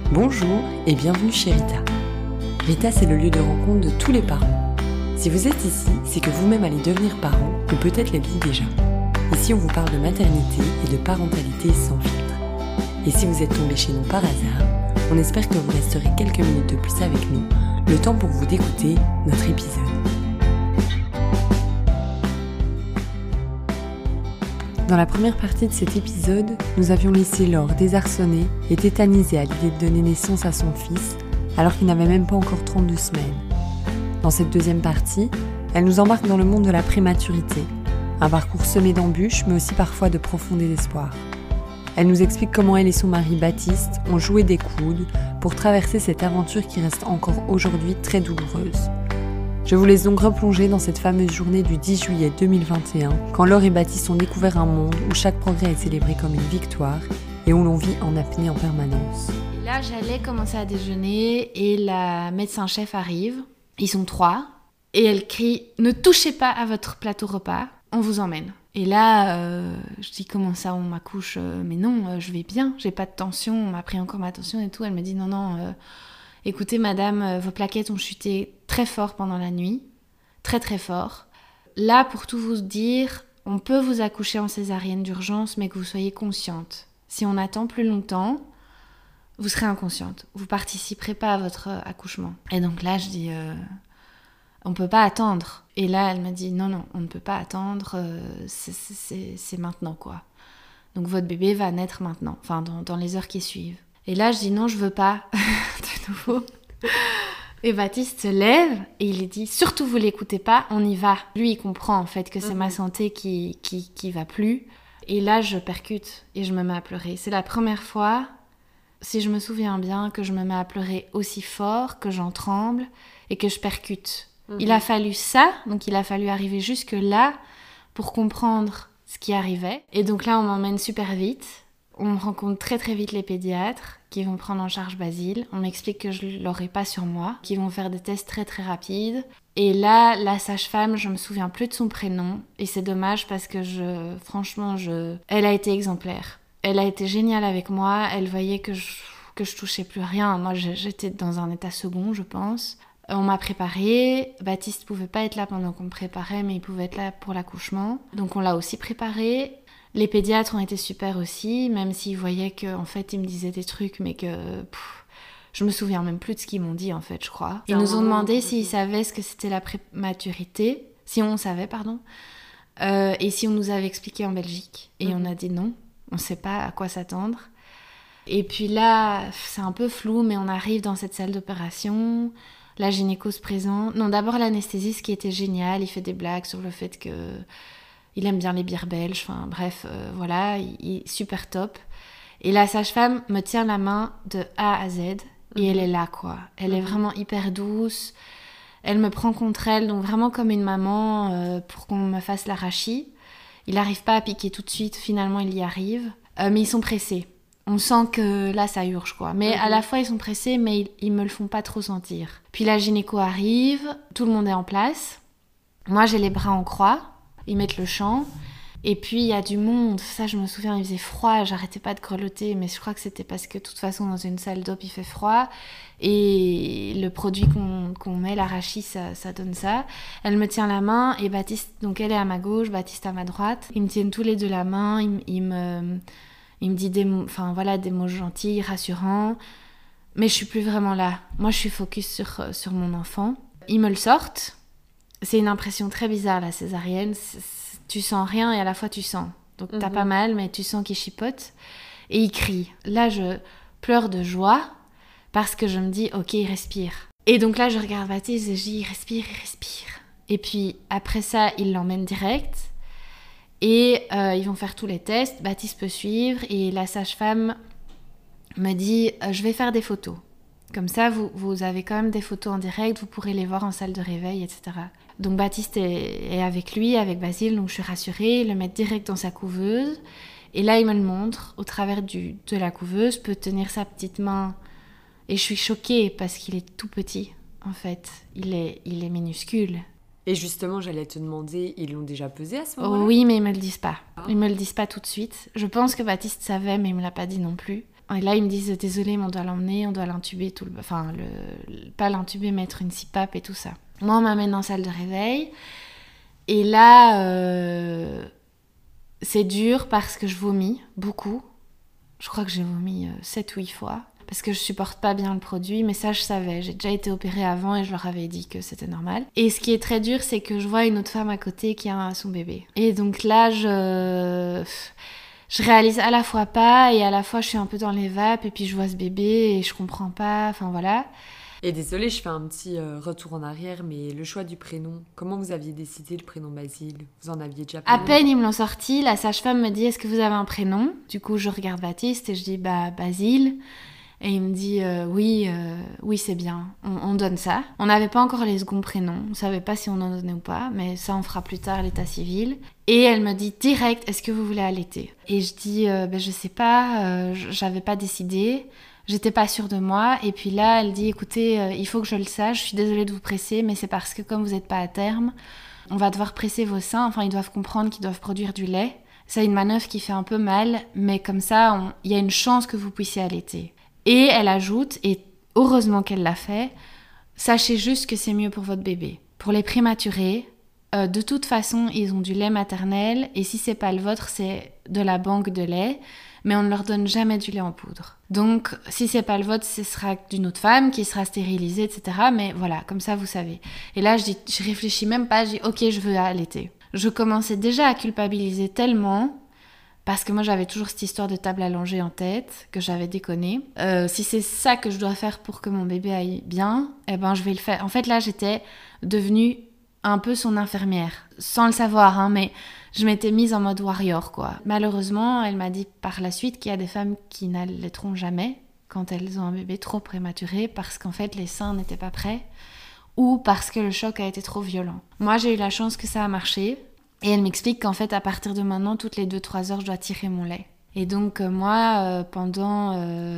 Bonjour et bienvenue chez Rita. Rita, c'est le lieu de rencontre de tous les parents. Si vous êtes ici, c'est que vous-même allez devenir parent ou peut-être l'êtes-vous déjà. Ici, on vous parle de maternité et de parentalité sans filtre. Et si vous êtes tombé chez nous par hasard, on espère que vous resterez quelques minutes de plus avec nous, le temps pour vous d'écouter notre épisode. Dans la première partie de cet épisode, nous avions laissé Laure désarçonnée et tétanisée à l'idée de donner naissance à son fils, alors qu'il n'avait même pas encore 32 semaines. Dans cette deuxième partie, elle nous embarque dans le monde de la prématurité, un parcours semé d'embûches, mais aussi parfois de profond désespoir. Elle nous explique comment elle et son mari Baptiste ont joué des coudes pour traverser cette aventure qui reste encore aujourd'hui très douloureuse. Je vous laisse donc replonger dans cette fameuse journée du 10 juillet 2021, quand Laure et Baptiste ont découvert un monde où chaque progrès est célébré comme une victoire et où l'on vit en apnée en permanence. Et là, j'allais commencer à déjeuner et la médecin-chef arrive. Ils sont 3 et elle crie « Ne touchez pas à votre plateau repas, on vous emmène ». Et là, je dis « Comment ça, on m'accouche ?»« Mais non, je vais bien, j'ai pas de tension, on m'a pris encore ma tension et tout. » Elle me dit « Non, écoutez madame, vos plaquettes ont chuté très fort pendant la nuit, très très fort. Là, pour tout vous dire, on peut vous accoucher en césarienne d'urgence, mais que vous soyez consciente. Si on attend plus longtemps, vous serez inconsciente. Vous participerez pas à votre accouchement. » Et donc là, je dis on peut pas attendre. Et là, elle m'a dit non, on ne peut pas attendre, c'est maintenant quoi. Donc votre bébé va naître maintenant, enfin dans les heures qui suivent. Et là, je dis non, je veux pas, de nouveau. Et Baptiste se lève et il dit surtout vous l'écoutez pas, on y va. Lui, il comprend en fait que c'est ma santé qui va plus. Et là, je percute et je me mets à pleurer. C'est la première fois, si je me souviens bien, que je me mets à pleurer aussi fort, que j'en tremble et que je percute. Il a fallu ça, donc il a fallu arriver jusque là pour comprendre ce qui arrivait. Et donc là, on m'emmène super vite. On rencontre très très vite les pédiatres qui vont prendre en charge Basile. On m'explique que je ne l'aurai pas sur moi, qu'ils vont faire des tests très très rapides. Et là, la sage-femme, je me souviens plus de son prénom. Et c'est dommage parce que elle a été exemplaire. Elle a été géniale avec moi. Elle voyait que je touchais plus rien. Moi, j'étais dans un état second, je pense. On m'a préparée. Baptiste pouvait pas être là pendant qu'on me préparait, mais il pouvait être là pour l'accouchement. Donc on l'a aussi préparé. Les pédiatres ont été super aussi, même s'ils voyaient qu'en fait, ils me disaient des trucs, mais que je me souviens même plus de ce qu'ils m'ont dit, en fait, je crois. Ils nous ont demandé s'ils savaient ce que c'était la prématurité, si on savait, et si on nous avait expliqué en Belgique. Et on a dit non, on ne sait pas à quoi s'attendre. Et puis là, c'est un peu flou, mais on arrive dans cette salle d'opération, la gynéco se présente. Non, d'abord l'anesthésiste qui était génial, il fait des blagues sur le fait que... Il aime bien les bières belges, enfin bref, voilà, il super top. Et la sage-femme me tient la main de A à Z et elle est là, quoi. Elle est vraiment hyper douce, elle me prend contre elle, donc vraiment comme une maman pour qu'on me fasse l'arachis. Il n'arrive pas à piquer tout de suite, finalement il y arrive, mais ils sont pressés. On sent que là ça urge, quoi. Mais à la fois ils sont pressés, mais ils me le font pas trop sentir. Puis la gynéco arrive, tout le monde est en place. Moi j'ai les bras en croix. Ils mettent le chant, et puis il y a du monde, ça je me souviens, il faisait froid, j'arrêtais pas de grelotter, mais je crois que c'était parce que de toute façon dans une salle d'op il fait froid, et le produit qu'on met, l'arachis, ça donne ça. Elle me tient la main, et Baptiste, donc elle est à ma gauche, Baptiste à ma droite, ils me tiennent tous les deux la main, il me dit des mots gentils, rassurants, mais je suis plus vraiment là. Moi je suis focus sur mon enfant. Ils me le sortent. C'est une impression très bizarre, la césarienne. Tu sens rien et à la fois tu sens. Donc t'as pas mal, mais tu sens qu'il chipote. Et il crie. Là, je pleure de joie parce que je me dis, ok, il respire. Et donc là, je regarde Baptiste et je dis, il respire. Et puis après ça, il l'emmène direct. Et ils vont faire tous les tests. Baptiste peut suivre. Et la sage-femme me dit, je vais faire des photos. Comme ça, vous avez quand même des photos en direct, vous pourrez les voir en salle de réveil, etc. Donc Baptiste est avec lui, avec Basile, donc je suis rassurée, il le met direct dans sa couveuse. Et là, il me le montre, au travers de la couveuse, peut tenir sa petite main. Et je suis choquée parce qu'il est tout petit, en fait. Il est minuscule. Et justement, j'allais te demander, ils l'ont déjà pesé à ce moment-là ? Oui, mais ils me le disent pas. Ils me le disent pas tout de suite. Je pense que Baptiste savait, mais il me l'a pas dit non plus. Et là, ils me disent désolé, mais on doit l'emmener, on doit l'intuber, pas l'intuber, mettre une CPAP et tout ça. Moi, on m'amène en salle de réveil. Et là, c'est dur parce que je vomis beaucoup. Je crois que j'ai vomi 7 ou 8 fois. Parce que je supporte pas bien le produit, mais ça je savais, j'ai déjà été opérée avant et je leur avais dit que c'était normal. Et ce qui est très dur, c'est que je vois une autre femme à côté qui a son bébé. Et donc là, je réalise à la fois pas et à la fois je suis un peu dans les vapes et puis je vois ce bébé et je comprends pas, enfin voilà. Et désolée, je fais un petit retour en arrière, mais le choix du prénom, comment vous aviez décidé le prénom Basile ? Vous en aviez déjà parlé ? À peine ils me l'ont sorti, la sage-femme me dit est-ce que vous avez un prénom ? Du coup je regarde Baptiste et je dis Basile. Et il me dit oui c'est bien, on donne ça. On n'avait pas encore les seconds prénoms, on savait pas si on en donnait ou pas, mais ça on fera plus tard l'état civil. Et elle me dit direct est-ce que vous voulez allaiter ? Et je dis je sais pas, j'avais pas décidé, j'étais pas sûre de moi. Et puis là elle dit écoutez il faut que je le sache, je suis désolée de vous presser, mais c'est parce que comme vous n'êtes pas à terme, on va devoir presser vos seins, enfin ils doivent comprendre qu'ils doivent produire du lait. C'est une manœuvre qui fait un peu mal, mais comme ça il y a une chance que vous puissiez allaiter. Et elle ajoute, et heureusement qu'elle l'a fait, sachez juste que c'est mieux pour votre bébé. Pour les prématurés, de toute façon, ils ont du lait maternel, et si c'est pas le vôtre, c'est de la banque de lait, mais on ne leur donne jamais du lait en poudre. Donc, si c'est pas le vôtre, ce sera d'une autre femme qui sera stérilisée, etc. Mais voilà, comme ça, vous savez. Et là, je réfléchis même pas, je dis, ok, je veux allaiter. Je commençais déjà à culpabiliser tellement... Parce que moi, j'avais toujours cette histoire de table allongée en tête, que j'avais déconné. Si c'est ça que je dois faire pour que mon bébé aille bien, eh ben, je vais le faire. En fait, là, j'étais devenue un peu son infirmière. Sans le savoir, hein, mais je m'étais mise en mode warrior, quoi. Malheureusement, elle m'a dit par la suite qu'il y a des femmes qui n'allaiteront jamais quand elles ont un bébé trop prématuré, parce qu'en fait, les seins n'étaient pas prêts, ou parce que le choc a été trop violent. Moi, j'ai eu la chance que ça a marché. Et elle m'explique qu'en fait, à partir de maintenant, toutes les 2-3 heures, je dois tirer mon lait. Et donc, moi, pendant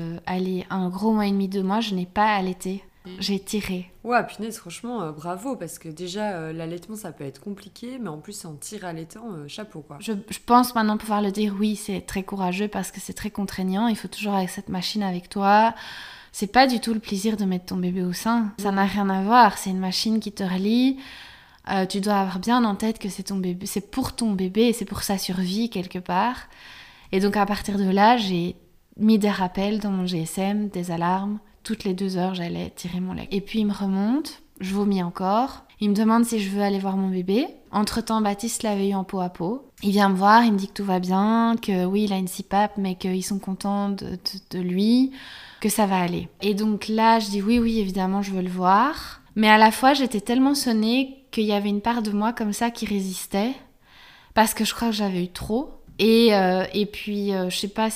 un gros mois et demi, 2 mois, je n'ai pas allaité. J'ai tiré. Ouais, punaise, franchement, bravo, parce que déjà, l'allaitement, ça peut être compliqué, mais en plus, en tir allaitant, chapeau, quoi. Je pense maintenant pouvoir le dire, oui, c'est très courageux parce que c'est très contraignant. Il faut toujours avoir cette machine avec toi. C'est pas du tout le plaisir de mettre ton bébé au sein. Ça n'a rien à voir. C'est une machine qui te relie. Tu dois avoir bien en tête que c'est ton bébé, c'est pour ton bébé et c'est pour sa survie quelque part. Et donc à partir de là, j'ai mis des rappels dans mon GSM, des alarmes. Toutes les 2 heures, j'allais tirer mon lait. Et puis il me remonte, je vomis encore. Il me demande si je veux aller voir mon bébé. Entre-temps, Baptiste l'avait eu en peau à peau. Il vient me voir, il me dit que tout va bien, que oui, il a une CPAP, mais qu'ils sont contents de lui, que ça va aller. Et donc là, je dis oui, évidemment, je veux le voir. Mais à la fois, j'étais tellement sonnée qu'il y avait une part de moi comme ça qui résistait, parce que je crois que j'avais eu trop. Et puis, je sais pas,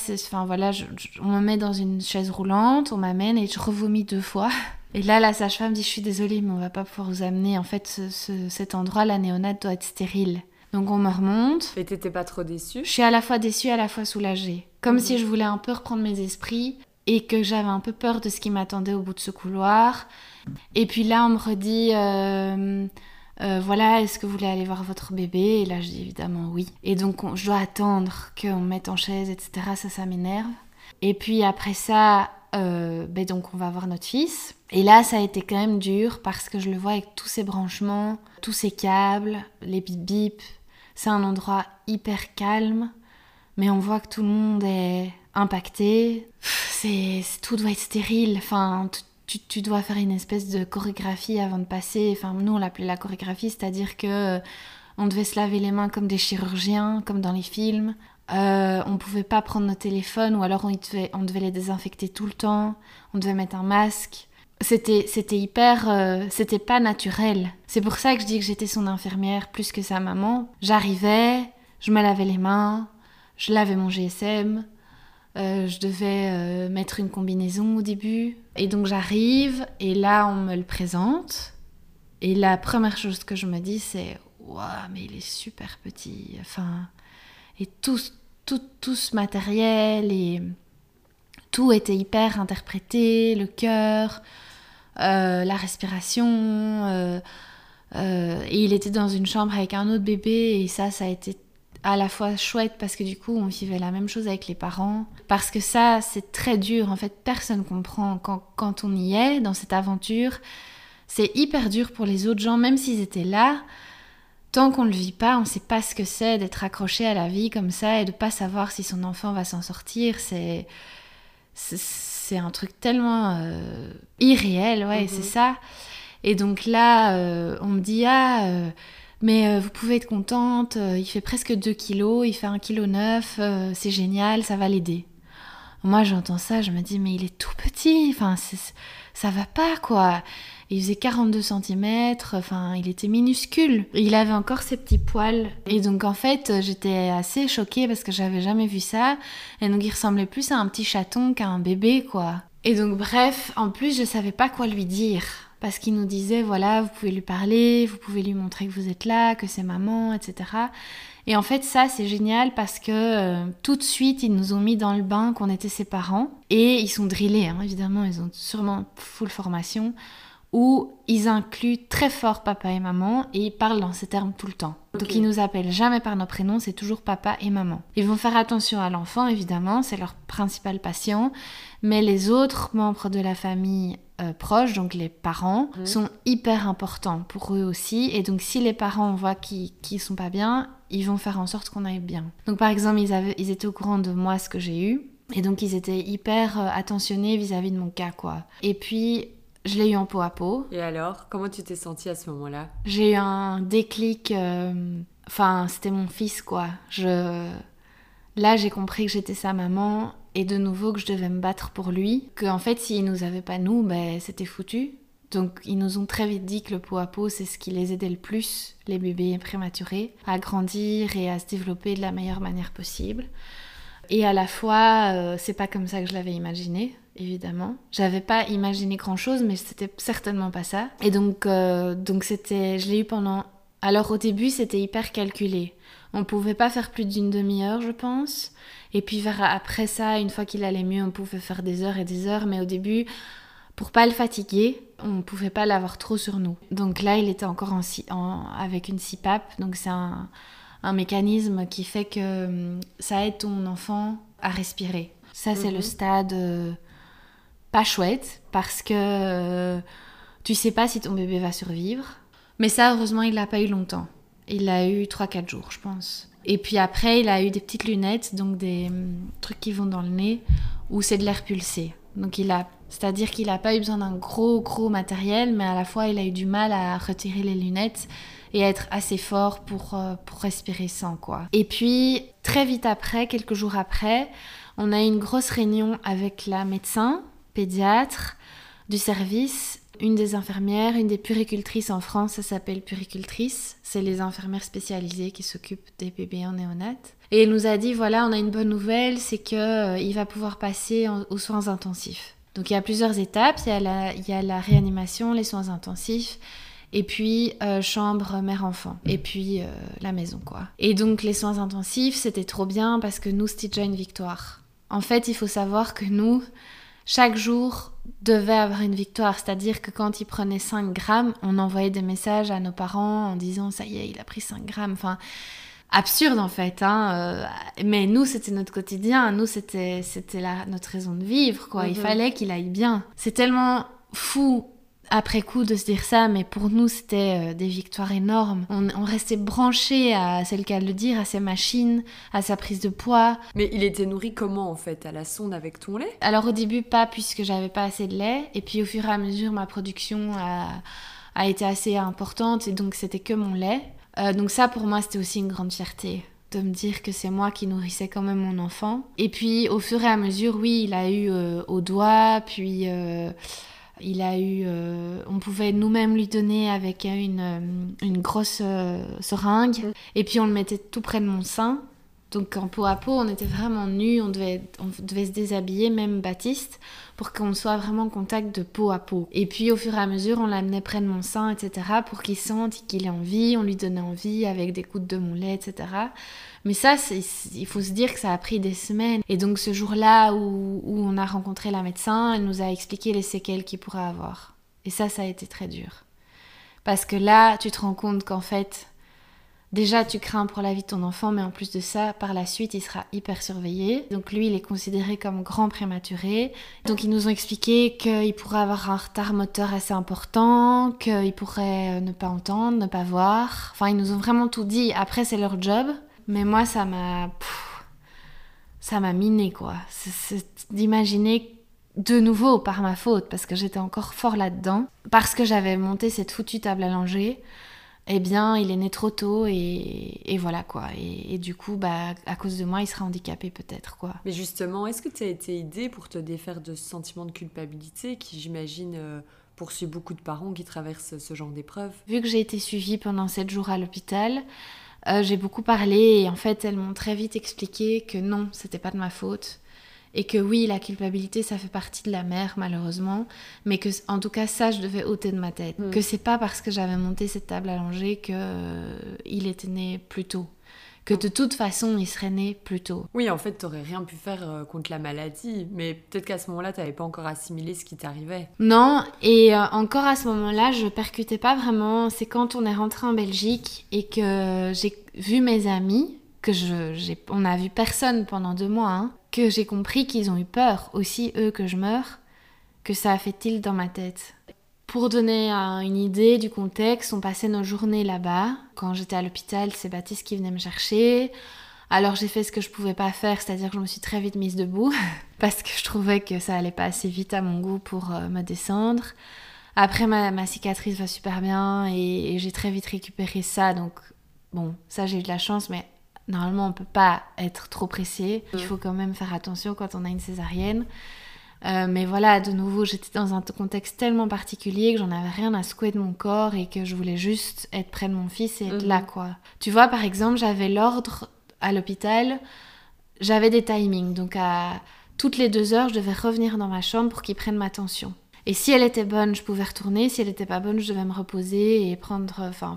on me met dans une chaise roulante, on m'amène et je revomis 2 fois. Et là, la sage-femme dit, je suis désolée, mais on va pas pouvoir vous amener. En fait, cet endroit, la néonate doit être stérile. Donc on me remonte. Et t'étais pas trop déçue ? Je suis à la fois déçue, à la fois soulagée. Comme si je voulais un peu reprendre mes esprits et que j'avais un peu peur de ce qui m'attendait au bout de ce couloir. Et puis là, on me redit... voilà, est-ce que vous voulez aller voir votre bébé ? Et là, je dis évidemment oui. Et donc, je dois attendre qu'on me mette en chaise, etc. Ça m'énerve. Et puis après ça, donc on va voir notre fils. Et là, ça a été quand même dur parce que je le vois avec tous ses branchements, tous ses câbles, les bip-bip. C'est un endroit hyper calme, mais on voit que tout le monde est impacté. Tout doit être stérile. Enfin, tu dois faire une espèce de chorégraphie avant de passer. Enfin, nous, on l'appelait la chorégraphie, c'est-à-dire que on devait se laver les mains comme des chirurgiens, comme dans les films. On pouvait pas prendre nos téléphones, ou alors on devait les désinfecter tout le temps. On devait mettre un masque. C'était hyper... c'était pas naturel. C'est pour ça que je dis que j'étais son infirmière plus que sa maman. J'arrivais, je me lavais les mains, je lavais mon GSM... je devais mettre une combinaison au début. Et donc j'arrive, et là on me le présente. Et la première chose que je me dis, c'est « Waouh, mais il est super petit !» Enfin, et tout ce matériel, et tout était hyper interprété, le cœur, la respiration. Et il était dans une chambre avec un autre bébé, et ça a été à la fois chouette parce que du coup on vivait la même chose avec les parents. Parce que ça, c'est très dur. En fait, personne comprend quand on y est dans cette aventure. C'est hyper dur pour les autres gens, même s'ils étaient là. Tant qu'on ne le vit pas, on ne sait pas ce que c'est d'être accroché à la vie comme ça et de ne pas savoir si son enfant va s'en sortir. C'est un truc tellement irréel, c'est ça. Et donc là, on me dit, mais vous pouvez être contente, il fait presque 2 kilos, il fait 1,9 kg, c'est génial, ça va l'aider. Moi, j'entends ça, je me dis, mais il est tout petit, enfin, ça va pas, quoi. Il faisait 42 cm, enfin, il était minuscule. Il avait encore ses petits poils. Et donc, en fait, j'étais assez choquée parce que j'avais jamais vu ça. Et donc, il ressemblait plus à un petit chaton qu'à un bébé, quoi. Et donc, bref, en plus, je savais pas quoi lui dire. Parce qu'il nous disait, voilà, vous pouvez lui parler, vous pouvez lui montrer que vous êtes là, que c'est maman, etc. Et en fait, ça, c'est génial parce que tout de suite, ils nous ont mis dans le bain qu'on était ses parents. Et ils sont drillés, hein, évidemment, ils ont sûrement full formation, où ils incluent très fort papa et maman et ils parlent dans ces termes tout le temps. Okay. Donc ils nous appellent jamais par nos prénoms, c'est toujours papa et maman. Ils vont faire attention à l'enfant, évidemment, c'est leur principal patient, mais les autres membres de la famille proches, donc les parents, sont hyper importants pour eux aussi. Et donc si les parents voient qu'ils sont pas bien, ils vont faire en sorte qu'on aille bien. Donc par exemple, ils étaient au courant de moi, ce que j'ai eu, et donc ils étaient hyper attentionnés vis-à-vis de mon cas, quoi. Et puis je l'ai eu en peau à peau. Et alors, comment tu t'es sentie à ce moment-là ? J'ai eu un déclic, c'était mon fils, quoi. Là, j'ai compris que j'étais sa maman et de nouveau que je devais me battre pour lui. Qu'en fait, s'il nous avait pas nous, c'était foutu. Donc, ils nous ont très vite dit que le peau à peau, c'est ce qui les aidait le plus, les bébés prématurés, à grandir et à se développer de la meilleure manière possible. Et à la fois, c'est pas comme ça que je l'avais imaginé, évidemment. J'avais pas imaginé grand-chose, mais c'était certainement pas ça. Et donc je l'ai eu pendant... Alors au début, c'était hyper calculé. On pouvait pas faire plus d'une demi-heure, je pense. Et puis après ça, une fois qu'il allait mieux, on pouvait faire des heures et des heures. Mais au début, pour pas le fatiguer, on pouvait pas l'avoir trop sur nous. Donc là, il était encore avec une CPAP. Donc c'est un mécanisme qui fait que ça aide ton enfant à respirer. Ça, c'est le stade pas chouette parce que tu sais pas si ton bébé va survivre. Mais ça, heureusement, il l'a pas eu longtemps. Il l'a eu 3-4 jours, je pense. Et puis après, il a eu des petites lunettes, donc des trucs qui vont dans le nez, où c'est de l'air pulsé. Donc c'est-à-dire qu'il a pas eu besoin d'un gros matériel, mais à la fois, il a eu du mal à retirer les lunettes et à être assez fort pour respirer sans, quoi. Et puis, très vite après, quelques jours après, on a eu une grosse réunion avec la médecin, pédiatre du service, une des infirmières, une des puéricultrices en France, ça s'appelle puéricultrice, c'est les infirmières spécialisées qui s'occupent des bébés en néonat. Et elle nous a dit, voilà, on a une bonne nouvelle, c'est qu'il va pouvoir passer aux soins intensifs. Donc il y a plusieurs étapes, il y a la réanimation, les soins intensifs, et puis chambre mère-enfant, et puis la maison, quoi. Et donc les soins intensifs, c'était trop bien parce que nous, c'était déjà une victoire. En fait, il faut savoir que nous, chaque jour devait avoir une victoire, c'est-à-dire que quand il prenait 5 grammes, on envoyait des messages à nos parents en disant « ça y est, il a pris 5 grammes ». Enfin, absurde en fait, hein. Mais nous, c'était notre quotidien, nous, c'était notre raison de vivre, quoi. Il fallait qu'il aille bien. C'est tellement fou après coup de se dire ça, mais pour nous, c'était des victoires énormes. On restait branchés à, c'est le cas de le dire, à ses machines, à sa prise de poids. Mais il était nourri comment, en fait ? À la sonde avec ton lait ? Alors au début, pas, puisque j'avais pas assez de lait. Et puis au fur et à mesure, ma production a été assez importante, et donc c'était que mon lait. Donc ça, pour moi, c'était aussi une grande fierté, de me dire que c'est moi qui nourrissais quand même mon enfant. Et puis au fur et à mesure, oui, il a eu au doigt, puis... il a eu... on pouvait nous-mêmes lui donner avec une grosse seringue. Et puis on le mettait tout près de mon sein. Donc en peau à peau, on était vraiment nus. On devait se déshabiller, même Baptiste, pour qu'on soit vraiment en contact de peau à peau. Et puis au fur et à mesure, on l'amenait près de mon sein, etc. pour qu'il sente qu'il ait envie. On lui donnait envie avec des gouttes de mon lait, etc. Mais ça, il faut se dire que ça a pris des semaines. Et donc ce jour-là où on a rencontré la médecin, elle nous a expliqué les séquelles qu'il pourrait avoir. Et ça a été très dur. Parce que là, tu te rends compte qu'en fait, Déjà, tu crains pour la vie de ton enfant, mais en plus de ça, par la suite, il sera hyper surveillé. Donc lui, il est considéré comme grand prématuré. Donc ils nous ont expliqué qu'il pourrait avoir un retard moteur assez important, qu'il pourrait ne pas entendre, ne pas voir. Enfin, ils nous ont vraiment tout dit. Après, c'est leur job. Mais moi, ça m'a miné, quoi. C'est d'imaginer de nouveau par ma faute, parce que j'étais encore fort là-dedans, parce que j'avais monté cette foutue table à langer. Eh bien, il est né trop tôt et voilà quoi. Et du coup, à cause de moi, il sera handicapé peut-être quoi. Mais justement, est-ce que tu as été aidée pour te défaire de ce sentiment de culpabilité qui, j'imagine, poursuit beaucoup de parents qui traversent ce genre d'épreuve? Vu que j'ai été suivie pendant 7 jours à l'hôpital, j'ai beaucoup parlé et en fait, elles m'ont très vite expliqué que non, c'était pas de ma faute. Et que oui, la culpabilité, ça fait partie de la mère, malheureusement. Mais que, en tout cas, ça, je devais ôter de ma tête. Que c'est pas parce que j'avais monté cette table à langer qu'il était né plus tôt. Que de toute façon, il serait né plus tôt. Oui, en fait, t'aurais rien pu faire contre la maladie. Mais peut-être qu'à ce moment-là, t'avais pas encore assimilé ce qui t'arrivait. Non, et encore à ce moment-là, je percutais pas vraiment. C'est quand on est rentré en Belgique et que j'ai vu mes amis, on a vu personne pendant 2 mois, hein, que j'ai compris qu'ils ont eu peur, aussi eux, que je meure, que ça a fait tilt dans ma tête. Pour donner une idée du contexte, on passait nos journées là-bas. Quand j'étais à l'hôpital, c'est Baptiste qui venait me chercher. Alors j'ai fait ce que je pouvais pas faire, c'est-à-dire que je me suis très vite mise debout, parce que je trouvais que ça allait pas assez vite à mon goût pour me descendre. Après, ma cicatrice va super bien et j'ai très vite récupéré ça, donc bon, ça j'ai eu de la chance, mais normalement, on peut pas être trop pressé. Il faut quand même faire attention quand on a une césarienne. Mais voilà, de nouveau, j'étais dans un contexte tellement particulier que j'en avais rien à secouer de mon corps et que je voulais juste être près de mon fils et être là, quoi. Tu vois, par exemple, j'avais l'ordre à l'hôpital, j'avais des timings. Donc, à toutes les 2 heures, je devais revenir dans ma chambre pour qu'il prenne ma tension. Et si elle était bonne, je pouvais retourner. Si elle était pas bonne, je devais me reposer et prendre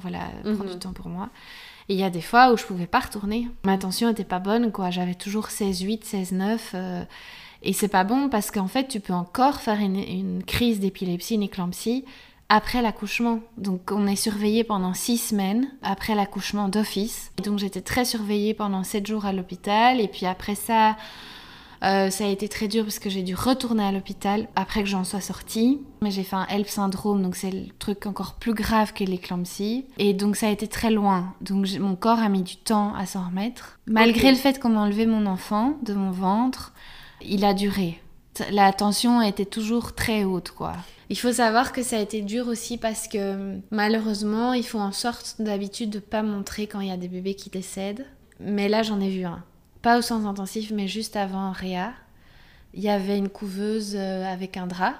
du temps pour moi. Et il y a des fois où je pouvais pas retourner. Ma tension était pas bonne, quoi. J'avais toujours 16,8, 16,9. Et c'est pas bon parce qu'en fait, tu peux encore faire une crise d'épilepsie, une éclampsie, après l'accouchement. Donc, on est surveillé pendant 6 semaines après l'accouchement d'office. Et donc, j'étais très surveillée pendant 7 jours à l'hôpital. Et puis après ça... ça a été très dur parce que j'ai dû retourner à l'hôpital après que j'en sois sortie. Mais j'ai fait un HELLP syndrome, donc c'est le truc encore plus grave que l'éclampsie. Et donc ça a été très loin. Donc mon corps a mis du temps à s'en remettre. Malgré le fait qu'on m'a enlevé mon enfant de mon ventre, il a duré. La tension était toujours très haute, quoi. Il faut savoir que ça a été dur aussi parce que malheureusement, ils font en sorte d'habitude de pas montrer quand il y a des bébés qui décèdent. Mais là, j'en ai vu un. Pas au sens intensif, mais juste avant Réa, il y avait une couveuse avec un drap.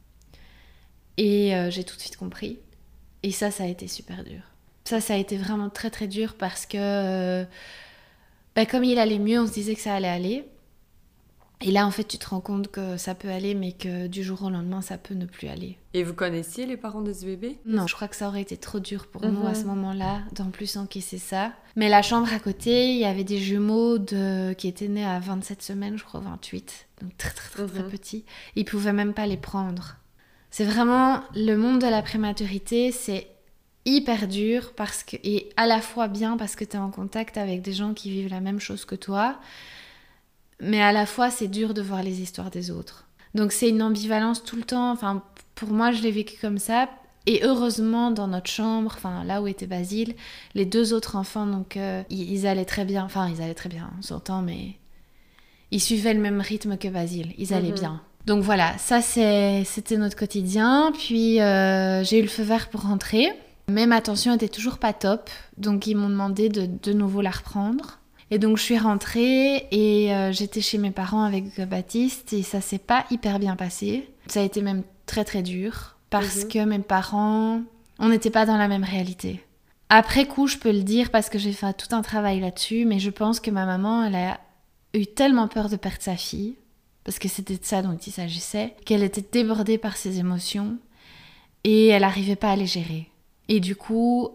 Et j'ai tout de suite compris. Et ça a été super dur. Ça a été vraiment très très dur parce que comme il allait mieux, on se disait que ça allait aller. Et là, en fait, tu te rends compte que ça peut aller, mais que du jour au lendemain, ça peut ne plus aller. Et vous connaissiez les parents de ce bébé? Non, je crois que ça aurait été trop dur pour nous à ce moment-là, d'en plus encaisser ça. Mais la chambre à côté, il y avait des jumeaux qui étaient nés à 27 semaines, je crois 28, donc très très très, très petits. Ils pouvaient même pas les prendre. C'est vraiment le monde de la prématurité, c'est hyper dur et à la fois bien parce que tu es en contact avec des gens qui vivent la même chose que toi. Mais à la fois, c'est dur de voir les histoires des autres. Donc c'est une ambivalence tout le temps. Enfin, pour moi, je l'ai vécu comme ça. Et heureusement, dans notre chambre, enfin là où était Basile, les 2 autres enfants, donc ils allaient très bien. Enfin, ils allaient très bien, on s'entend, mais ils suivaient le même rythme que Basile. Ils allaient bien. Donc voilà, ça c'était notre quotidien. Puis j'ai eu le feu vert pour rentrer. Mais ma tension était toujours pas top. Donc ils m'ont demandé de nouveau la reprendre. Et donc je suis rentrée et j'étais chez mes parents avec Baptiste et ça s'est pas hyper bien passé. Ça a été même très très dur parce que mes parents, on n'était pas dans la même réalité. Après coup, je peux le dire parce que j'ai fait tout un travail là-dessus, mais je pense que ma maman, elle a eu tellement peur de perdre sa fille, parce que c'était de ça dont il s'agissait, qu'elle était débordée par ses émotions et elle n'arrivait pas à les gérer. Et du coup,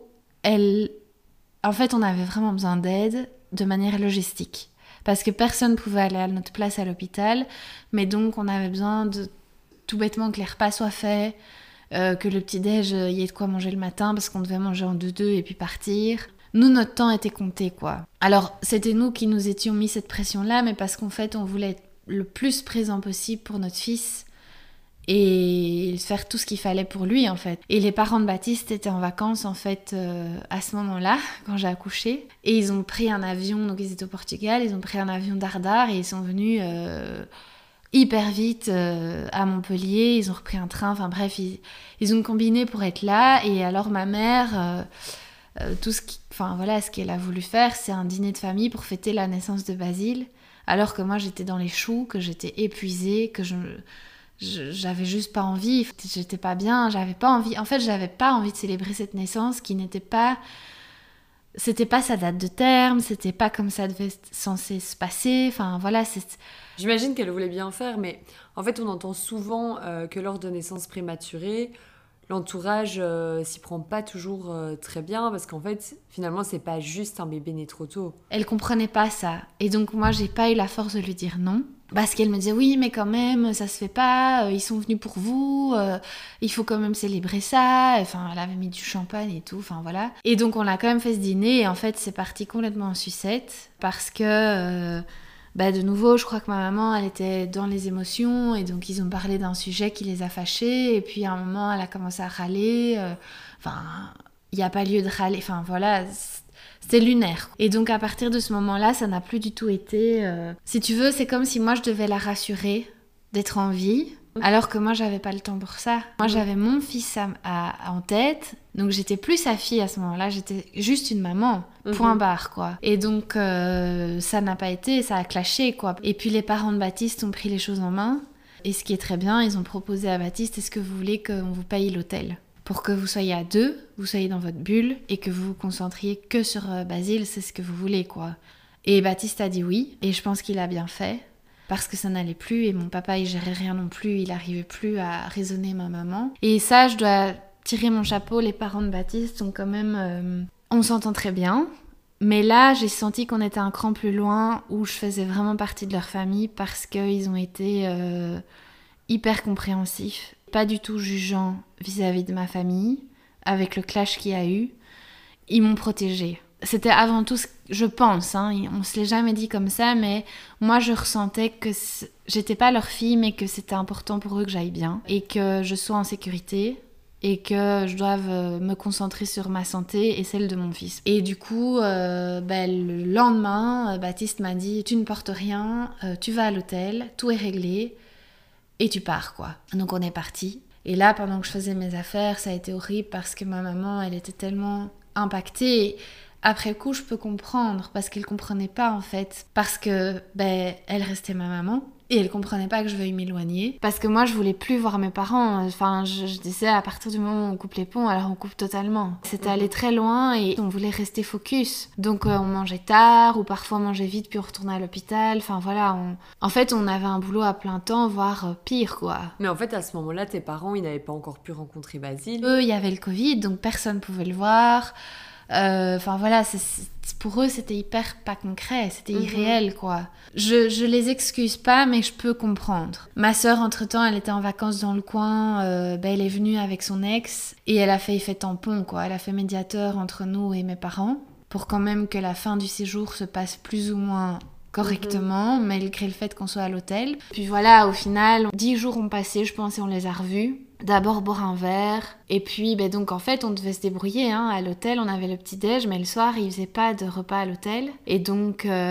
en fait, on avait vraiment besoin d'aide de manière logistique. Parce que personne ne pouvait aller à notre place à l'hôpital, mais donc on avait besoin de tout bêtement que les repas soient faits, que le petit-déj, y ait de quoi manger le matin, parce qu'on devait manger en 2-2 et puis partir. Nous, notre temps était compté, quoi. Alors, c'était nous qui nous étions mis cette pression-là, mais parce qu'en fait, on voulait être le plus présent possible pour notre fils et faire tout ce qu'il fallait pour lui, en fait. Et les parents de Baptiste étaient en vacances, en fait, à ce moment-là, quand j'ai accouché. Et ils ont pris un avion, donc ils étaient au Portugal, ils ont pris un avion d'Ardar et ils sont venus hyper vite à Montpellier. Ils ont repris un train, enfin bref, ils ont combiné pour être là. Et alors, ma mère... ce qu'elle a voulu faire, c'est un dîner de famille pour fêter la naissance de Basile, alors que moi j'étais dans les choux, que j'étais épuisée, que j'avais juste pas envie, j'étais pas bien, j'avais pas envie de célébrer cette naissance qui n'était pas, c'était pas sa date de terme, c'était pas comme ça devait être censé se passer, enfin voilà, J'imagine qu'elle voulait bien faire, mais en fait on entend souvent que lors de naissances prématurées, l'entourage s'y prend pas toujours très bien parce qu'en fait, finalement, c'est pas juste un bébé né trop tôt. Elle comprenait pas ça. Et donc, moi, j'ai pas eu la force de lui dire non. Parce qu'elle me disait, oui, mais quand même, ça se fait pas, ils sont venus pour vous, il faut quand même célébrer ça. Enfin, elle avait mis du champagne et tout, enfin voilà. Et donc, on a quand même fait ce dîner et en fait, c'est parti complètement en sucette parce que... de nouveau, je crois que ma maman, elle était dans les émotions et donc ils ont parlé d'un sujet qui les a fâchés et puis à un moment, elle a commencé à râler. Il n'y a pas lieu de râler. Enfin, voilà, c'était lunaire. Et donc, à partir de ce moment-là, ça n'a plus du tout été... Si tu veux, c'est comme si moi, je devais la rassurer d'être en vie, alors que moi, j'avais pas le temps pour ça. Moi, j'avais mon fils en tête, donc j'étais plus sa fille à ce moment-là, j'étais juste une maman, point barre, quoi. Et donc, ça n'a pas été, ça a clashé, quoi. Et puis, les parents de Baptiste ont pris les choses en main, et ce qui est très bien, ils ont proposé à Baptiste, est-ce que vous voulez qu'on vous paye l'hôtel ? Pour que vous soyez à deux, vous soyez dans votre bulle, et que vous vous concentriez que sur Basile, c'est ce que vous voulez, quoi. Et Baptiste a dit oui, et je pense qu'il a bien fait. Parce que ça n'allait plus et mon papa il gérait rien non plus, il n'arrivait plus à raisonner ma maman. Et ça, je dois tirer mon chapeau, les parents de Baptiste sont quand même... on s'entend très bien, mais là j'ai senti qu'on était un cran plus loin où je faisais vraiment partie de leur famille parce qu'ils ont été hyper compréhensifs, pas du tout jugeants vis-à-vis de ma famille, avec le clash qu'il y a eu. Ils m'ont protégée. C'était avant tout, je pense, on se l'est jamais dit comme ça, mais moi je ressentais que j'étais pas leur fille, mais que c'était important pour eux que j'aille bien et que je sois en sécurité et que je doive me concentrer sur ma santé et celle de mon fils. Et du coup, le lendemain, Baptiste m'a dit « Tu ne portes rien, tu vas à l'hôtel, tout est réglé et tu pars, quoi. » Donc on est partis. Et là, pendant que je faisais mes affaires, ça a été horrible parce que ma maman, elle était tellement impactée. Après coup, je peux comprendre, parce qu'elle comprenait pas en fait, parce que elle restait ma maman, et elle comprenait pas que je veuille m'éloigner, parce que moi je voulais plus voir mes parents, enfin je disais à partir du moment où on coupe les ponts, alors on coupe totalement. C'était allé très loin et on voulait rester focus, donc on mangeait tard, ou parfois on mangeait vite puis on retournait à l'hôpital, enfin voilà, en fait on avait un boulot à plein temps, voire pire quoi. Mais en fait à ce moment-là, tes parents, ils n'avaient pas encore pu rencontrer Basile. Eux, il y avait le Covid, donc personne pouvait le voir. Voilà, pour eux c'était hyper pas concret, c'était irréel quoi. Je les excuse pas, mais je peux comprendre. Ma sœur entre-temps, elle était en vacances dans le coin, elle est venue avec son ex et elle a fait effet tampon quoi. Elle a fait médiateur entre nous et mes parents pour quand même que la fin du séjour se passe plus ou moins correctement, malgré le fait qu'on soit à l'hôtel. Puis voilà, au final, 10 jours ont passé, je pense, et on les a revus. D'abord boire un verre, et puis donc en fait on devait se débrouiller à l'hôtel, on avait le petit-déj, mais le soir ils faisaient pas de repas à l'hôtel, et donc on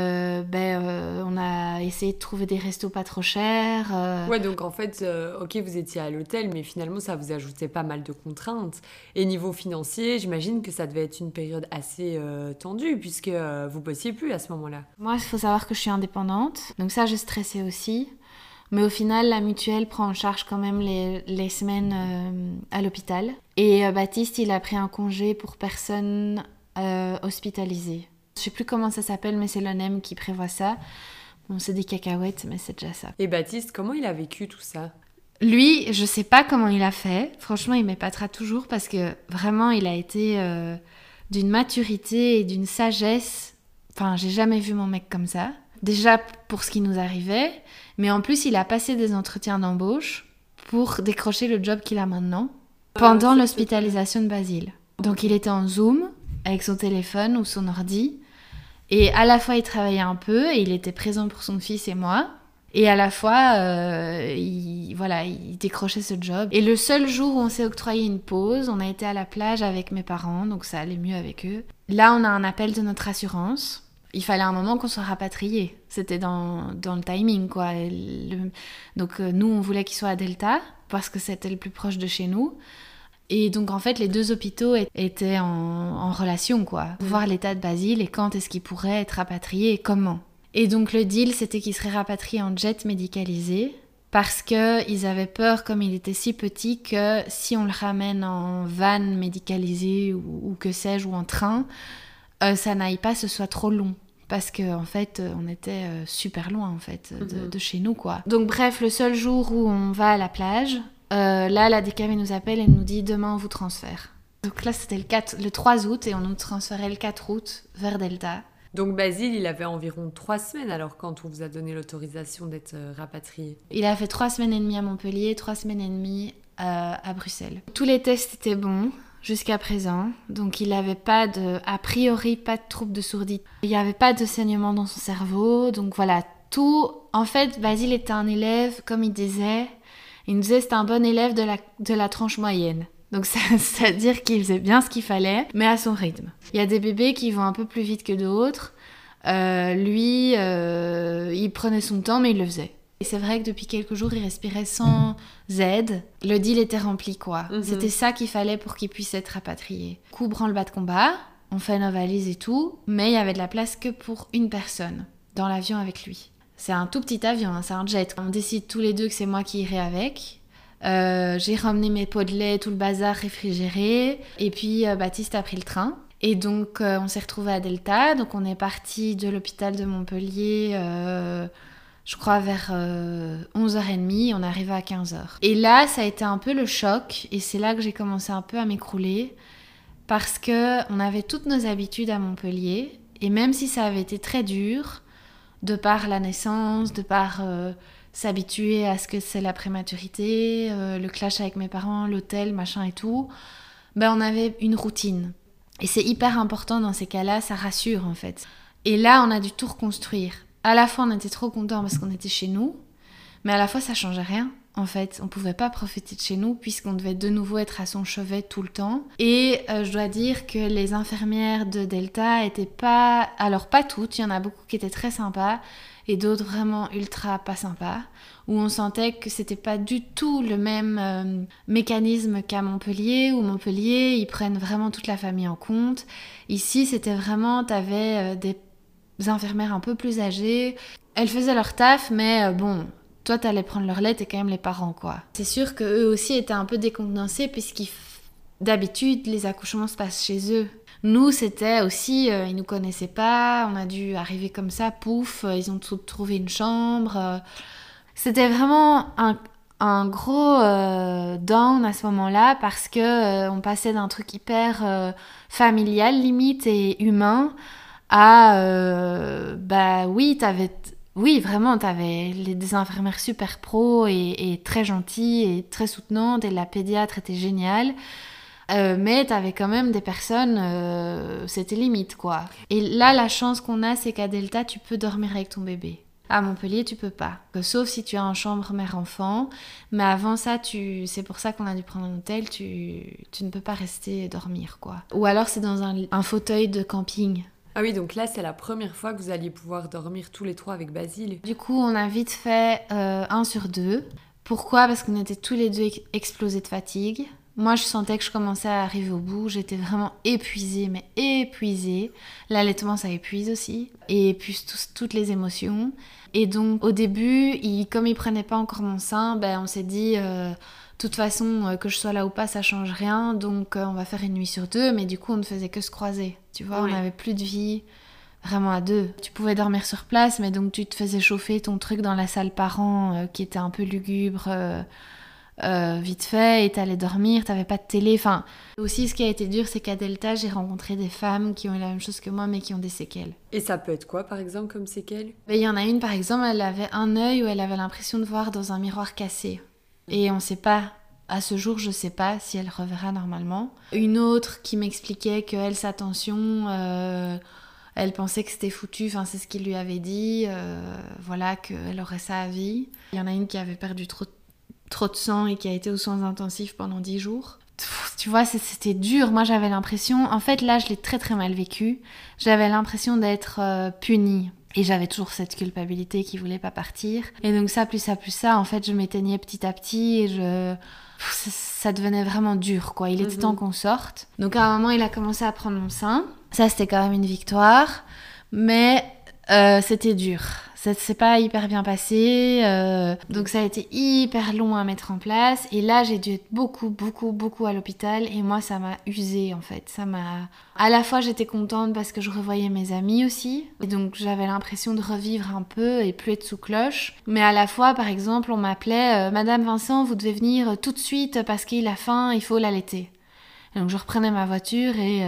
a essayé de trouver des restos pas trop chers. Ouais, donc en fait, ok, vous étiez à l'hôtel, mais finalement ça vous ajoutait pas mal de contraintes, et niveau financier, j'imagine que ça devait être une période assez tendue, puisque vous bossiez plus à ce moment-là. Moi, il faut savoir que je suis indépendante, donc ça je stressais aussi. Mais au final, la mutuelle prend en charge quand même les semaines à l'hôpital. Et Baptiste, il a pris un congé pour personnes hospitalisées. Je sais plus comment ça s'appelle, mais c'est l'ONEM qui prévoit ça. Bon, c'est des cacahuètes, mais c'est déjà ça. Et Baptiste, comment il a vécu tout ça ? Lui, je sais pas comment il a fait. Franchement, il m'épatera toujours parce que vraiment, il a été d'une maturité et d'une sagesse. Enfin, j'ai jamais vu mon mec comme ça. Déjà pour ce qui nous arrivait, mais en plus il a passé des entretiens d'embauche pour décrocher le job qu'il a maintenant pendant l'hospitalisation de Basile. Donc il était en Zoom avec son téléphone ou son ordi. Et à la fois, il travaillait un peu et il était présent pour son fils et moi. Et à la fois, il décrochait ce job. Et le seul jour où on s'est octroyé une pause, on a été à la plage avec mes parents, donc ça allait mieux avec eux. Là, on a un appel de notre assurance. Il fallait un moment qu'on soit rapatriés. C'était dans le timing, quoi. Donc, nous, on voulait qu'il soit à Delta, parce que c'était le plus proche de chez nous. Et donc, en fait, les 2 hôpitaux étaient en relation, quoi. Pour voir l'état de Basile et quand est-ce qu'il pourrait être rapatrié et comment. Et donc, le deal, c'était qu'il serait rapatrié en jet médicalisé, parce qu'ils avaient peur, comme il était si petit, que si on le ramène en van médicalisé ou que sais-je, ou en train, ça n'aille pas, ce soit trop long. Parce qu'en fait, on était super loin, en fait, de chez nous, quoi. Donc, bref, le seul jour où on va à la plage, là, la DKV nous appelle et nous dit « Demain, on vous transfère ». Donc là, c'était le 3 août et on nous transférait le 4 août vers Delta. Donc Basile, il avait environ 3 semaines alors quand on vous a donné l'autorisation d'être rapatrié. Il a fait 3 semaines et demie à Montpellier, 3 semaines et demie à Bruxelles. Tous les tests étaient bons jusqu'à présent, donc il n'avait a priori pas de trouble de surdité. Il n'y avait pas de saignement dans son cerveau, donc voilà, tout... En fait, Basile était un élève, comme il nous disait c'était un bon élève de la tranche moyenne. Donc c'est-à-dire qu'il faisait bien ce qu'il fallait, mais à son rythme. Il y a des bébés qui vont un peu plus vite que d'autres. Lui, il prenait son temps, mais il le faisait. Et c'est vrai que depuis quelques jours, il respirait sans aide. Le deal était rempli, quoi. C'était ça qu'il fallait pour qu'il puisse être rapatrié. Coup, branle-bas de combat, on fait nos valises et tout, mais il y avait de la place que pour une personne dans l'avion avec lui. C'est un tout petit avion, hein, c'est un jet. On décide tous les 2 que c'est moi qui irai avec. J'ai ramené mes pots de lait, tout le bazar réfrigéré. Et puis Baptiste a pris le train. Et donc on s'est retrouvés à Delta. Donc on est parti de l'hôpital de Montpellier, je crois vers 11h30. On est arrivé à 15h. Et là, ça a été un peu le choc. Et c'est là que j'ai commencé un peu à m'écrouler. Parce qu'on avait toutes nos habitudes à Montpellier. Et même si ça avait été très dur, de par la naissance, de par... s'habituer à ce que c'est la prématurité, le clash avec mes parents, l'hôtel, machin et tout, ben on avait une routine. Et c'est hyper important dans ces cas-là, ça rassure en fait. Et là, on a dû tout reconstruire. À la fois, on était trop contents parce qu'on était chez nous, mais à la fois, ça changeait rien. En fait, on pouvait pas profiter de chez nous puisqu'on devait de nouveau être à son chevet tout le temps. Et je dois dire que les infirmières de Delta étaient pas... Alors pas toutes, il y en a beaucoup qui étaient très sympas et d'autres vraiment ultra pas sympas, où on sentait que c'était pas du tout le même mécanisme qu'à Montpellier, où Montpellier, ils prennent vraiment toute la famille en compte. Ici, c'était vraiment... T'avais des infirmières un peu plus âgées. Elles faisaient leur taf, mais bon... Toi, t'allais prendre leur lait, t'es quand même les parents, quoi. C'est sûr qu'eux aussi étaient un peu décontenancés, d'habitude, les accouchements se passent chez eux. Nous, c'était aussi, ils nous connaissaient pas, on a dû arriver comme ça, pouf, ils ont trouvé une chambre. C'était vraiment un gros down à ce moment-là, parce que on passait d'un truc hyper familial, limite, et humain, à, oui, vraiment, t'avais des infirmières super pro et très gentilles et très soutenantes, et la pédiatre était géniale. Mais t'avais quand même des personnes, c'était limite, quoi. Et là, la chance qu'on a, c'est qu'à Delta, tu peux dormir avec ton bébé. À Montpellier, tu peux pas. Sauf si tu es en chambre mère-enfant. Mais avant ça, c'est pour ça qu'on a dû prendre un hôtel, tu ne peux pas rester dormir, quoi. Ou alors, c'est dans un fauteuil de camping. Ah oui, donc là, c'est la première fois que vous alliez pouvoir dormir tous les 3 avec Basile. Du coup, on a vite fait 1 sur 2. Pourquoi ? Parce qu'on était tous les 2 explosés de fatigue. Moi, je sentais que je commençais à arriver au bout. J'étais vraiment épuisée, mais épuisée. L'allaitement, ça épuise aussi. Et puis, toutes les émotions. Et donc, au début, comme il prenait pas encore mon sein, on s'est dit... De toute façon, que je sois là ou pas, ça change rien. Donc, on va faire une nuit sur 2. Mais du coup, on ne faisait que se croiser. Tu vois, oui. On n'avait plus de vie vraiment à 2. Tu pouvais dormir sur place, mais donc tu te faisais chauffer ton truc dans la salle parents qui était un peu lugubre vite fait. Et t'allais dormir, t'avais pas de télé. Enfin, aussi, ce qui a été dur, c'est qu'à Delta, j'ai rencontré des femmes qui ont eu la même chose que moi, mais qui ont des séquelles. Et ça peut être quoi, par exemple, comme séquelles ? Il y en a une, par exemple, elle avait un œil où elle avait l'impression de voir dans un miroir cassé. Et on sait pas À ce jour, je sais pas si elle reverra normalement. Une autre qui m'expliquait qu'elle, sa tension, elle pensait que c'était foutu, enfin c'est ce qu'il lui avait dit, voilà, qu'elle aurait ça à vie. Il y en a une qui avait perdu trop de sang et qui a été aux soins intensifs pendant 10 jours. Tu vois, c'était dur. Moi, j'avais l'impression... En fait, là, je l'ai très très mal vécu. J'avais l'impression d'être punie. Et j'avais toujours cette culpabilité qui voulait pas partir. Et donc ça, en fait, je m'éteignais petit à petit et ça devenait vraiment dur, quoi. Il était temps qu'on sorte. Donc à un moment, il a commencé à prendre mon sein. Ça, c'était quand même une victoire. Mais c'était dur. Ça s'est pas hyper bien passé. Donc ça a été hyper long à mettre en place. Et là, j'ai dû être beaucoup à l'hôpital. Et moi, ça m'a usée, en fait. À la fois, j'étais contente parce que je revoyais mes amis aussi. Et donc, j'avais l'impression de revivre un peu et plus être sous cloche. Mais à la fois, par exemple, on m'appelait Madame Vincent, vous devez venir tout de suite parce qu'il a faim, il faut l'allaiter. Et donc je reprenais ma voiture et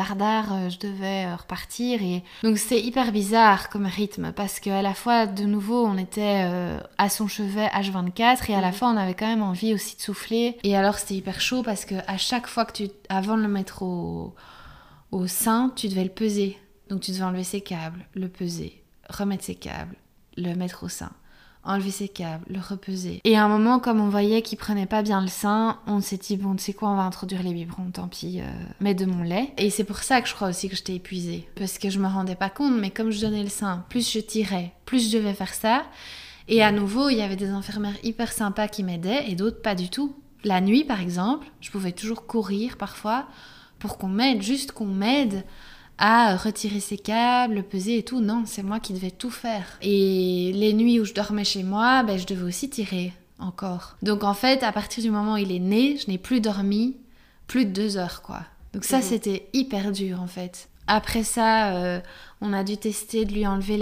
je devais repartir. Et donc c'était hyper bizarre comme rythme parce qu'à la fois, de nouveau, on était à son chevet H24 et à la fois, on avait quand même envie aussi de souffler. Et alors c'était hyper chaud parce qu'à chaque fois avant de le mettre au sein, tu devais le peser. Donc tu devais enlever ses câbles, le peser, remettre ses câbles, le mettre au sein. Enlever ses câbles, le repeser. Et à un moment, comme on voyait qu'il prenait pas bien le sein, on s'est dit, bon, tu sais quoi, on va introduire les biberons, tant pis, mets de mon lait. Et c'est pour ça que je crois aussi que j'étais épuisée. Parce que je me rendais pas compte, mais comme je donnais le sein, plus je tirais, plus je devais faire ça. Et à nouveau, il y avait des infirmières hyper sympas qui m'aidaient et d'autres pas du tout. La nuit, par exemple, je pouvais toujours courir parfois pour qu'on m'aide à retirer ses câbles, le peser et tout. Non, c'est moi qui devais tout faire. Et les nuits où je dormais chez moi, je devais aussi tirer encore. Donc en fait, à partir du moment où il est né, je n'ai plus dormi plus de 2 heures, quoi. Donc ça, c'était hyper dur, en fait. Après ça, on a dû tester de lui enlever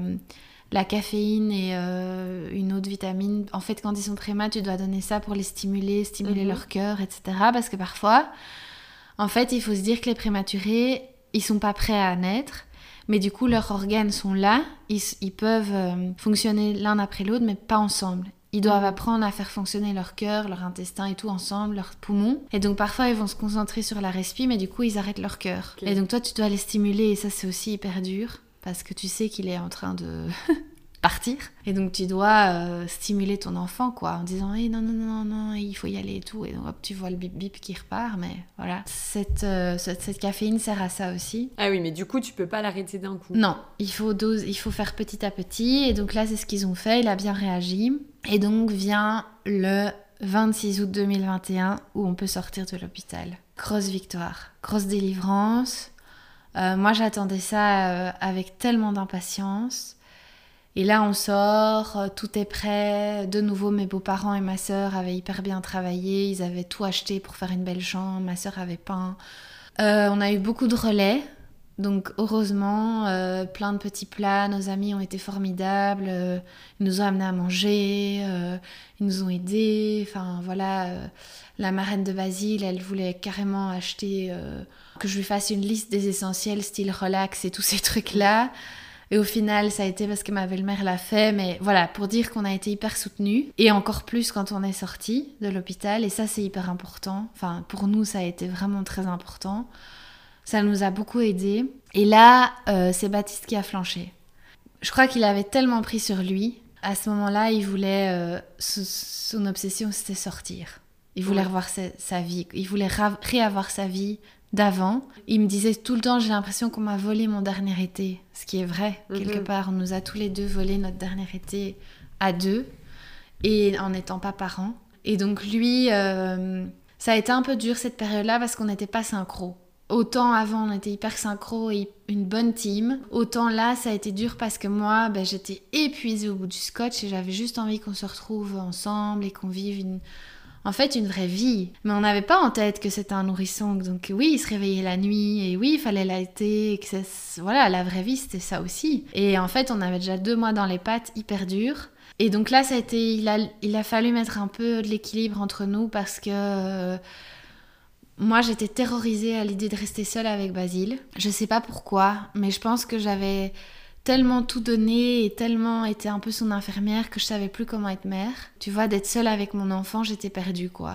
la caféine et une autre vitamine. En fait, quand ils sont prémat, tu dois donner ça pour les stimuler leur cœur, etc. Parce que parfois, en fait, il faut se dire que les prématurés, ils sont pas prêts à naître, mais du coup leurs organes sont là, ils peuvent fonctionner l'un après l'autre, mais pas ensemble. Ils doivent apprendre à faire fonctionner leur cœur, leur intestin et tout ensemble, leurs poumons. Et donc parfois ils vont se concentrer sur la respi, mais du coup ils arrêtent leur cœur. Okay. Et donc toi tu dois les stimuler et ça c'est aussi hyper dur, parce que tu sais qu'il est en train de partir. Et donc tu dois stimuler ton enfant, quoi, en disant hey, non, il faut y aller et tout. Et donc hop, tu vois le bip bip qui repart, mais voilà. Cette caféine sert à ça aussi. Ah oui, mais du coup tu peux pas l'arrêter d'un coup. Non, il faut faire petit à petit. Et donc là c'est ce qu'ils ont fait, il a bien réagi. Et donc vient le 26 août 2021 où on peut sortir de l'hôpital. Grosse victoire, grosse délivrance. Moi j'attendais ça avec tellement d'impatience. Et là, on sort, tout est prêt. De nouveau, mes beaux-parents et ma sœur avaient hyper bien travaillé. Ils avaient tout acheté pour faire une belle chambre. Ma sœur avait peint. On a eu beaucoup de relais. Donc, heureusement, plein de petits plats. Nos amis ont été formidables. Ils nous ont amenés à manger. Ils nous ont aidés. Enfin, voilà. La marraine de Basile, elle voulait carrément acheter... que je lui fasse une liste des essentiels, style relax et tous ces trucs-là. Et au final, ça a été parce que ma belle-mère l'a fait. Mais voilà, pour dire qu'on a été hyper soutenus. Et encore plus quand on est sorti de l'hôpital. Et ça, c'est hyper important. Enfin, pour nous, ça a été vraiment très important. Ça nous a beaucoup aidés. Et là, c'est Baptiste qui a flanché. Je crois qu'il avait tellement pris sur lui. À ce moment-là, il voulait... son obsession, c'était sortir. Il voulait revoir sa vie. Il voulait réavoir sa vie d'avant. Il me disait tout le temps, j'ai l'impression qu'on m'a volé mon dernier été. Ce qui est vrai, quelque part. On nous a tous les deux volé notre dernier été à deux. Et en n'étant pas parents. Et donc lui, ça a été un peu dur cette période-là parce qu'on n'était pas synchro. Autant avant, on était hyper synchro et une bonne team. Autant là, ça a été dur parce que moi, j'étais épuisée au bout du scotch et j'avais juste envie qu'on se retrouve ensemble et qu'on vive une vraie vie. Mais on n'avait pas en tête que c'était un nourrisson. Donc oui, il se réveillait la nuit et oui, il fallait l'allaiter. Voilà, la vraie vie, c'était ça aussi. Et en fait, on avait déjà 2 mois dans les pattes, hyper dur. Et donc là, ça a été, il a fallu mettre un peu de l'équilibre entre nous parce que moi, j'étais terrorisée à l'idée de rester seule avec Basile. Je sais pas pourquoi, mais je pense que j'avais tellement tout donné et tellement été un peu son infirmière que je savais plus comment être mère. Tu vois, d'être seule avec mon enfant, j'étais perdue, quoi.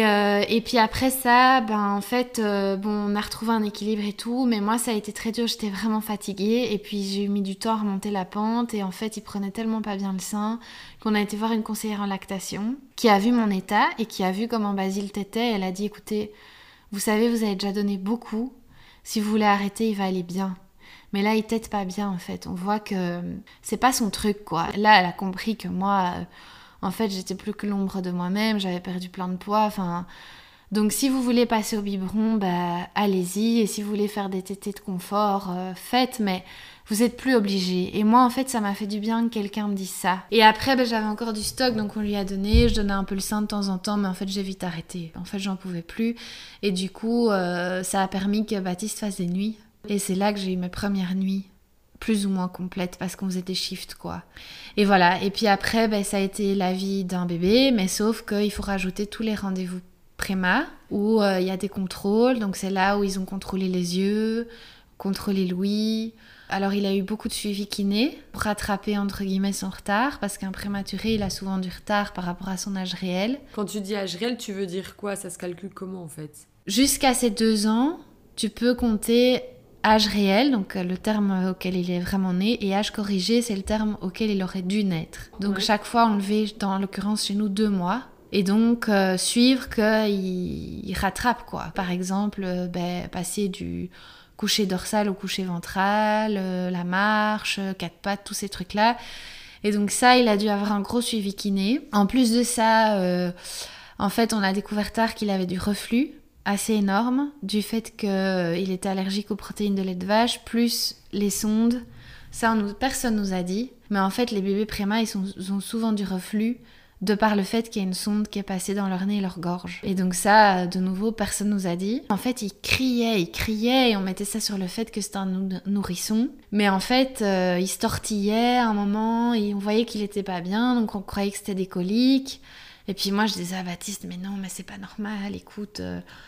Et puis après ça, en fait, on a retrouvé un équilibre et tout, mais moi, ça a été très dur, j'étais vraiment fatiguée, et puis j'ai mis du temps à remonter la pente, et en fait, il prenait tellement pas bien le sein qu'on a été voir une conseillère en lactation, qui a vu mon état, et qui a vu comment Basile tétait. Elle a dit, écoutez, vous savez, vous avez déjà donné beaucoup, si vous voulez arrêter, il va aller bien. Mais là, il tète pas bien, en fait. On voit que c'est pas son truc, quoi. Là, elle a compris que moi, en fait, j'étais plus que l'ombre de moi-même. J'avais perdu plein de poids. Enfin, donc, si vous voulez passer au biberon, allez-y. Et si vous voulez faire des tétés de confort, faites. Mais vous êtes plus obligés. Et moi, en fait, ça m'a fait du bien que quelqu'un me dise ça. Et après, j'avais encore du stock, donc on lui a donné. Je donnais un peu le sein de temps en temps, mais en fait, j'ai vite arrêté. En fait, j'en pouvais plus. Et du coup, ça a permis que Baptiste fasse des nuits. Et c'est là que j'ai eu mes premières nuits, plus ou moins complètes, parce qu'on faisait des shifts, quoi. Et voilà. Et puis après, ça a été la vie d'un bébé, mais sauf qu'il faut rajouter tous les rendez-vous préma, où il y a des contrôles. Donc c'est là où ils ont contrôlé les yeux, contrôlé l'ouïe. Alors il a eu beaucoup de suivi kiné pour rattraper, entre guillemets, son retard, parce qu'un prématuré, il a souvent du retard par rapport à son âge réel. Quand tu dis âge réel, tu veux dire quoi? Ça se calcule comment, en fait? Jusqu'à ses 2 ans, tu peux compter âge réel, donc le terme auquel il est vraiment né, et âge corrigé, c'est le terme auquel il aurait dû naître. Donc chaque fois, on levait, dans l'occurrence chez nous, 2 mois. Et donc, suivre qu'il rattrape, quoi. Par exemple, passer du coucher dorsal au coucher ventral, la marche, 4 pattes, tous ces trucs-là. Et donc ça, il a dû avoir un gros suivi kiné. En plus de ça, en fait, on a découvert tard qu'il avait du reflux assez énorme, du fait qu'il était allergique aux protéines de lait de vache, plus les sondes. Ça, personne nous a dit. Mais en fait, les bébés préma, ils ont souvent du reflux, de par le fait qu'il y a une sonde qui est passée dans leur nez et leur gorge. Et donc ça, de nouveau, personne nous a dit. En fait, il criait, et on mettait ça sur le fait que c'était un nourrisson. Mais en fait, il se tortillait à un moment, et on voyait qu'il était pas bien, donc on croyait que c'était des coliques. Et puis moi, je disais à Baptiste, mais non, mais c'est pas normal, écoute...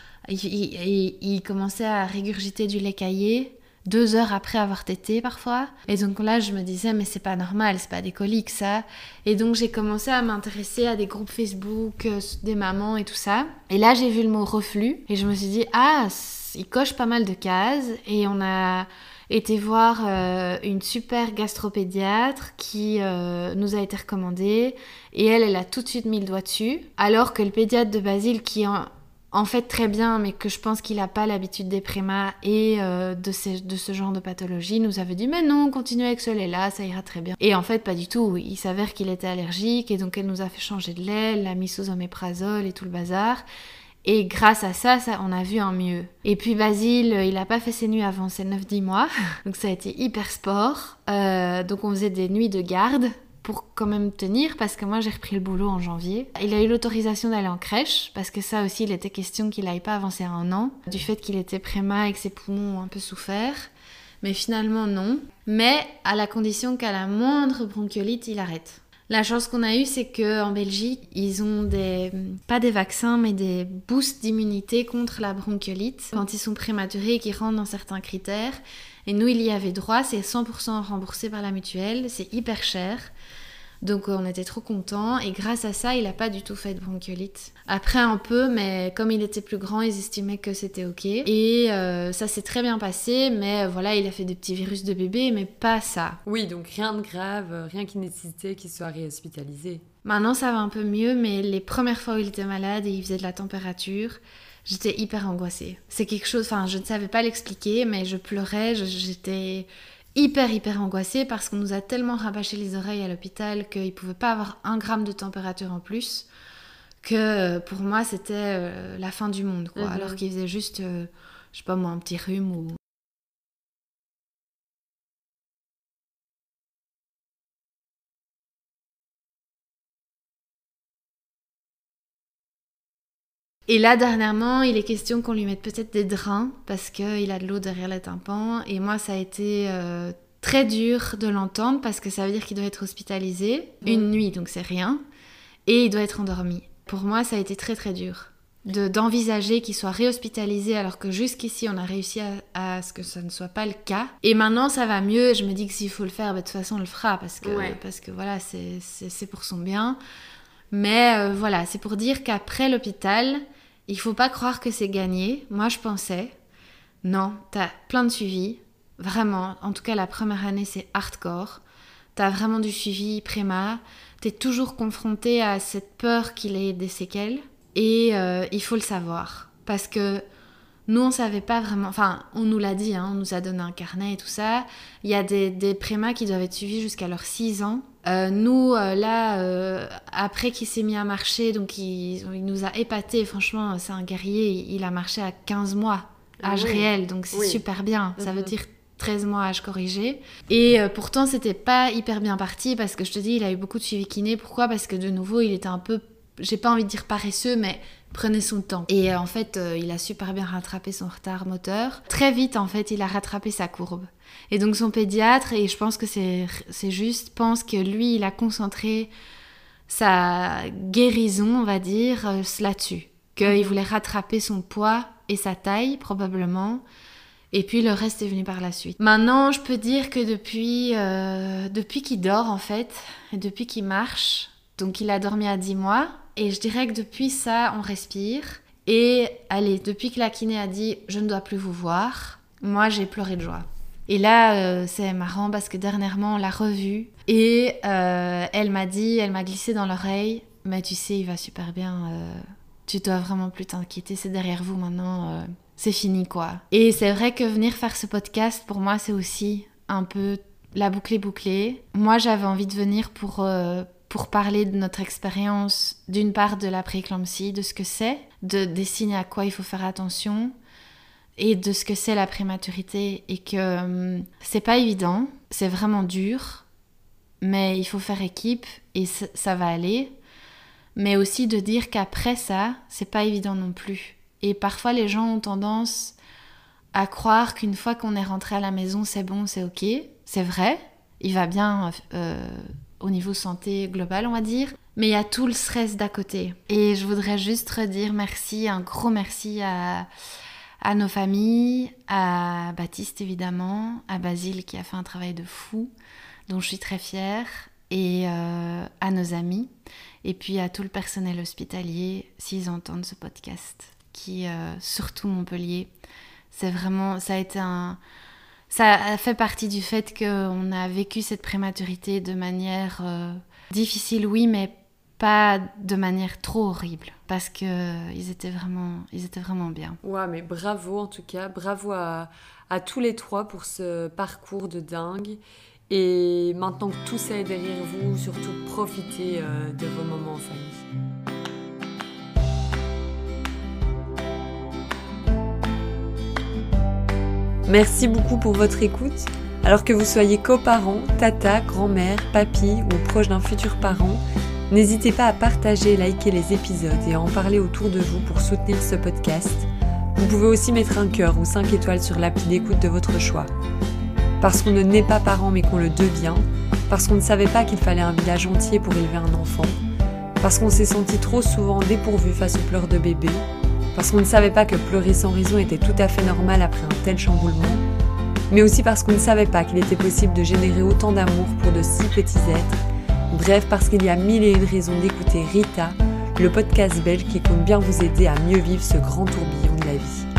Il commençait à régurgiter du lait caillé 2 heures après avoir tété parfois. Et donc là, je me disais, mais c'est pas normal, c'est pas des coliques ça. Et donc j'ai commencé à m'intéresser à des groupes Facebook, des mamans et tout ça. Et là, j'ai vu le mot reflux et je me suis dit, il coche pas mal de cases. Et on a été voir une super gastropédiatre qui nous a été recommandée. Et elle a tout de suite mis le doigt dessus. Alors que le pédiatre de Basile, qui en fait très bien, mais que je pense qu'il n'a pas l'habitude des prémas et de ce genre de pathologie, nous avait dit mais non, continuez avec ce lait-là, ça ira très bien. Et en fait, pas du tout. Il s'avère qu'il était allergique et donc elle nous a fait changer de lait, elle l'a mis sous oméprazole et tout le bazar. Et grâce à ça, on a vu un mieux. Et puis Basile, il n'a pas fait ses nuits avant ses 9-10 mois, donc ça a été hyper sport. Donc on faisait des nuits de garde pour quand même tenir, parce que moi j'ai repris le boulot en janvier. Il a eu l'autorisation d'aller en crèche, parce que ça aussi il était question qu'il n'aille pas avancer à 1 an, du fait qu'il était préma et que ses poumons ont un peu souffert. Mais finalement non, mais à la condition qu'à la moindre bronchiolite, il arrête. La chance qu'on a eue, c'est qu'en Belgique, ils ont pas des vaccins, mais des boosts d'immunité contre la bronchiolite quand ils sont prématurés et qu'ils rentrent dans certains critères. Et nous, il y avait droit, c'est 100% remboursé par la mutuelle, c'est hyper cher. Donc on était trop contents et grâce à ça, il n'a pas du tout fait de bronchiolite. Après un peu, mais comme il était plus grand, ils estimaient que c'était ok. Et ça s'est très bien passé, mais voilà, il a fait des petits virus de bébé, mais pas ça. Oui, donc rien de grave, rien qui nécessitait qu'il soit réhospitalisé. Maintenant ça va un peu mieux, mais les premières fois où il était malade et il faisait de la température, j'étais hyper angoissée. C'est quelque chose, je ne savais pas l'expliquer, mais je pleurais, j'étais... hyper angoissée parce qu'on nous a tellement rabâché les oreilles à l'hôpital qu'il ne pouvait pas avoir 1 gramme de température en plus que pour moi c'était la fin du monde, quoi. Alors qu'il faisait juste, je sais pas moi, un petit rhume ou... Et là, dernièrement, il est question qu'on lui mette peut-être des drains parce qu'il a de l'eau derrière les tympans. Et moi, ça a été très dur de l'entendre parce que ça veut dire qu'il doit être hospitalisé 1 nuit, donc c'est rien. Et il doit être endormi. Pour moi, ça a été très dur. d'envisager qu'il soit réhospitalisé alors que jusqu'ici on a réussi à ce que ça ne soit pas le cas. Et maintenant ça va mieux et je me dis que s'il faut le faire, de toute façon on le fera parce que voilà, c'est pour son bien. Mais voilà, c'est pour dire qu'après l'hôpital, il faut pas croire que c'est gagné. Moi je pensais, non, t'as plein de suivi, vraiment. En tout cas la première année c'est hardcore. T'as vraiment du suivi préma, t'es toujours confronté à cette peur qu'il ait des séquelles. Et il faut le savoir, parce que nous on savait pas vraiment, enfin on nous l'a dit, on nous a donné un carnet et tout ça. Il y a des prémas qui doivent être suivis jusqu'à leurs 6 ans. Nous après qu'il s'est mis à marcher, donc il nous a épatés, franchement c'est un guerrier, il a marché à 15 mois, âge réel, donc c'est super bien, ça veut dire 13 mois âge corrigé. Et pourtant c'était pas hyper bien parti, parce que je te dis il a eu beaucoup de suivi kiné. Pourquoi ? Parce que de nouveau il était un peu, j'ai pas envie de dire paresseux, mais prenait son temps. Et en fait, il a super bien rattrapé son retard moteur. Très vite, en fait, il a rattrapé sa courbe. Et donc son pédiatre, et je pense que c'est juste, pense que lui, il a concentré sa guérison, on va dire, là-dessus. Qu'il voulait rattraper son poids et sa taille, probablement. Et puis le reste est venu par la suite. Maintenant, je peux dire que depuis qu'il dort, en fait, et depuis qu'il marche, donc il a dormi à 10 mois, et je dirais que depuis ça, on respire. Et allez, depuis que la kiné a dit « je ne dois plus vous voir », moi j'ai pleuré de joie. Et là, c'est marrant parce que dernièrement, on l'a revue. Et elle m'a glissé dans l'oreille « mais tu sais, il va super bien, tu dois vraiment plus t'inquiéter, c'est derrière vous maintenant, c'est fini quoi ». Et c'est vrai que venir faire ce podcast, pour moi, c'est aussi un peu la boucle est bouclée. Moi, j'avais envie de venir pour parler de notre expérience, d'une part de la prééclampsie, de ce que c'est, des signes à quoi il faut faire attention, et de ce que c'est la prématurité, et que c'est pas évident, c'est vraiment dur, mais il faut faire équipe, et ça va aller. Mais aussi de dire qu'après ça, c'est pas évident non plus. Et parfois, les gens ont tendance à croire qu'une fois qu'on est rentré à la maison, c'est bon, c'est ok. C'est vrai, il va bien au niveau santé global, on va dire. Mais il y a tout le stress d'à côté. Et je voudrais juste redire merci, un gros merci à nos familles, à Baptiste évidemment, à Basile qui a fait un travail de fou, dont je suis très fière, et à nos amis, et puis à tout le personnel hospitalier, s'ils entendent ce podcast, qui, surtout Montpellier, c'est vraiment, ça a fait partie du fait qu'on a vécu cette prématurité de manière difficile, oui, mais pas de manière trop horrible, parce qu'ils étaient vraiment bien. Ouais, mais bravo en tout cas, bravo à tous les trois pour ce parcours de dingue. Et maintenant que tout ça est derrière vous, surtout profitez de vos moments en famille. Merci beaucoup pour votre écoute. Alors que vous soyez coparents, tata, grand-mère, papy ou proche d'un futur parent, n'hésitez pas à partager et liker les épisodes et à en parler autour de vous pour soutenir ce podcast. Vous pouvez aussi mettre un cœur ou 5 étoiles sur l'appli d'écoute de votre choix. Parce qu'on ne naît pas parent mais qu'on le devient, parce qu'on ne savait pas qu'il fallait un village entier pour élever un enfant, parce qu'on s'est senti trop souvent dépourvu face aux pleurs de bébé, parce qu'on ne savait pas que pleurer sans raison était tout à fait normal après un tel chamboulement, mais aussi parce qu'on ne savait pas qu'il était possible de générer autant d'amour pour de si petits êtres. Bref, parce qu'il y a 1001 raisons d'écouter Rita, le podcast belge qui compte bien vous aider à mieux vivre ce grand tourbillon de la vie.